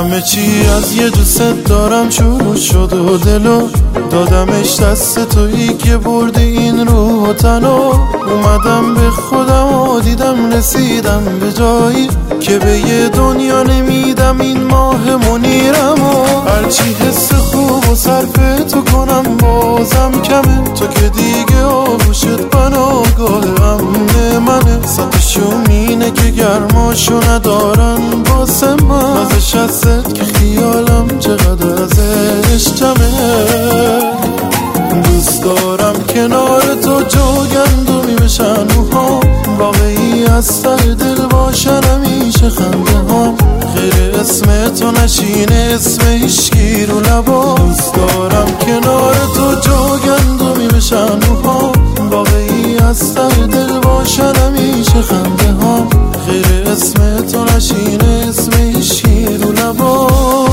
همه چی از یه دوست دارم شروع شد و دلو دادمش دست تویی که بردی این روح و تنو. اومدم به خودم و دیدم رسیدم به جایی که به یه دنیا نمیدم این ماه منیرم و هرچی حس خوب و صرف تو کنم بازم کمه. تو که دیگه آغوشت بناگاه امن منه. صدشون اینه که گرماشو ندارن واسه من. ازش هست که خیالم چقدر ازش جمعه. دوست دارم کنار تو جوگندمی بشن موهام. واقعی از ته دل باشن همیشه خنده هام. غیر اسم تو نشینه اسم هیچکی رو لبا. دوست دارم کنار تو جوگندمی بشن موهام. واقعی از ته دل باشن همیشه خنده هام. غیر اسم تو نشینه اسم هیچکی رو لبا.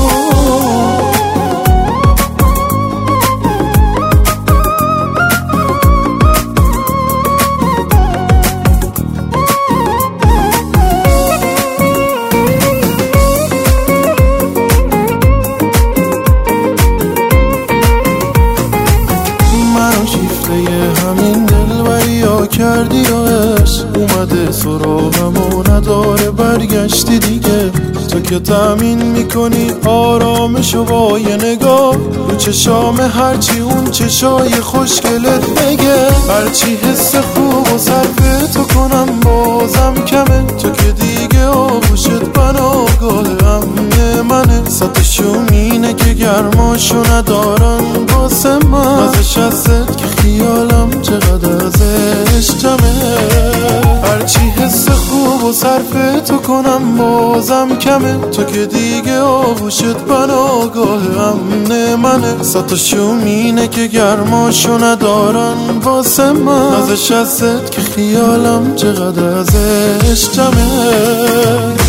همین دلبری ها کردی و عشق اومده سراغم و نداره برگشتی دیگه. تو که تأمین میکنی آرامشو با یه نگاه. رو چشام هرچی اون چشای خوشگلت بگه. هرچی حس خوب و صرف تو کنم بازم کمه. تو که دیگه آغوشت بناگاه امن منه. صدشون اینه که گرماشو ندارن واسه من. ازش هست که خیالم چقدر ازش جمعه. هرچی حس خوب و صرف تو کنم بازم کمه. تو که دیگه آغوشت بناگاه امن منه. صدشون اینه که گرماشو ندارن واسه من. ازش هست که خیالم چقدر ازش جمعه.